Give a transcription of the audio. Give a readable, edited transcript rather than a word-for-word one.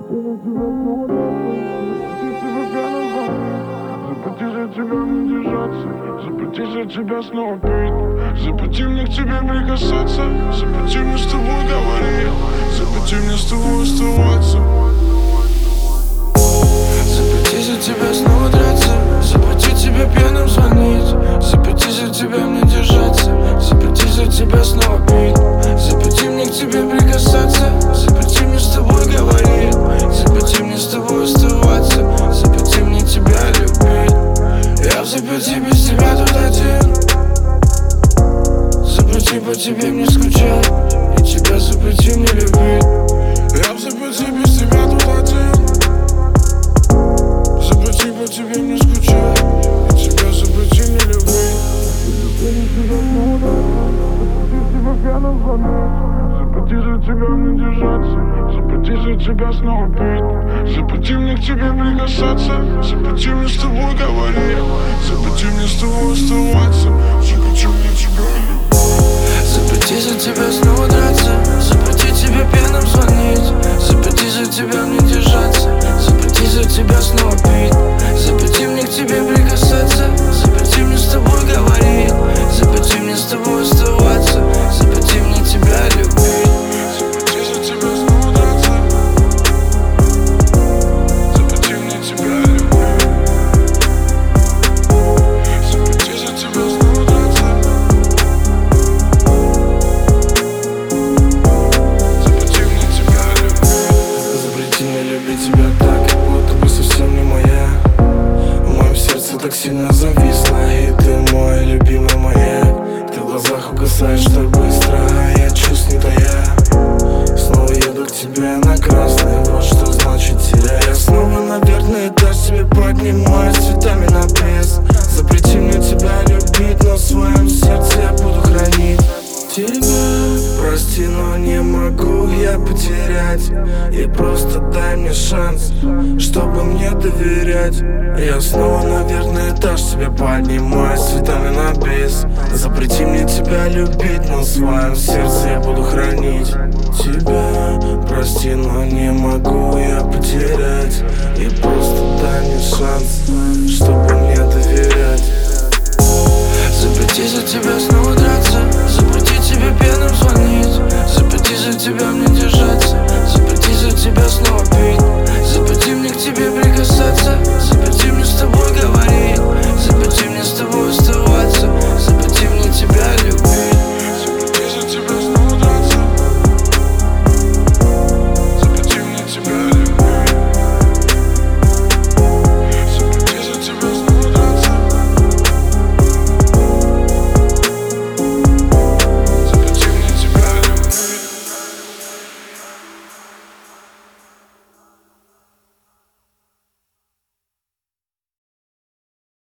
Запрети же тебя не держаться, запрети же тебя снова пить, запрети мне к тебе прикасаться, запрети мне с тобой говорить, запрети мне с тобой оставаться. Запрети же тебя снова драться, запрети тебе пьяным звонить, запрети же тебя мне держаться, запрети же тебя снова пить, запрети мне к тебе прикасаться, запрети мне с тобой говорить, запрети мне с тобой оставаться, запрети мне тебя любить. Я в заперти без тебя тут один, запрети по тебе мне скучать, и тебя запрети мне любить. Я в заперти без тебя тут один, запрети по тебе мне скучать, и тебя запрети мне любить. Запрети же тебя не держаться, запрети же тебя снова пить, запрети мне к тебе прикасаться, запрети мне с тобой говорить, запрети мне с тобой оставаться, запрети мне тебя любить. Запрети же тебя снова драться, запрети тебе пьяным звонить, запрети же тебя мне держаться, запрети же тебя снова пить, запрети мне к тебе прикасаться, запрети мне с тобой говорить, запрети мне с тобой оставаться, запрети мне тебя любить. Запрети же тебя снова драться, запрети мне тебя любить, запрети же тебя снова драться, запрети мне тебя любить. Запрети мне любить тебя так, как будто бы совсем не моя. В моем сердце так сильно зависло, и ты мой любимый маяк. Ты в глазах угасаешь так быстро, а я чувств не тая. Снова еду к тебе на красный, вот что значит теряю. Я снова на верный этаж тебе поднимаюсь цветами на пресс. Запрети мне тебя любить, но в своем сердце я буду хранить тебя. Прости, но не могу я потерять, и просто дай мне шанс, чтобы мне доверять. Я снова на верный этаж тебе поднимаюсь цветами на бис. Запрети мне тебя любить, но в своем сердце я буду хранить тебя. Прости,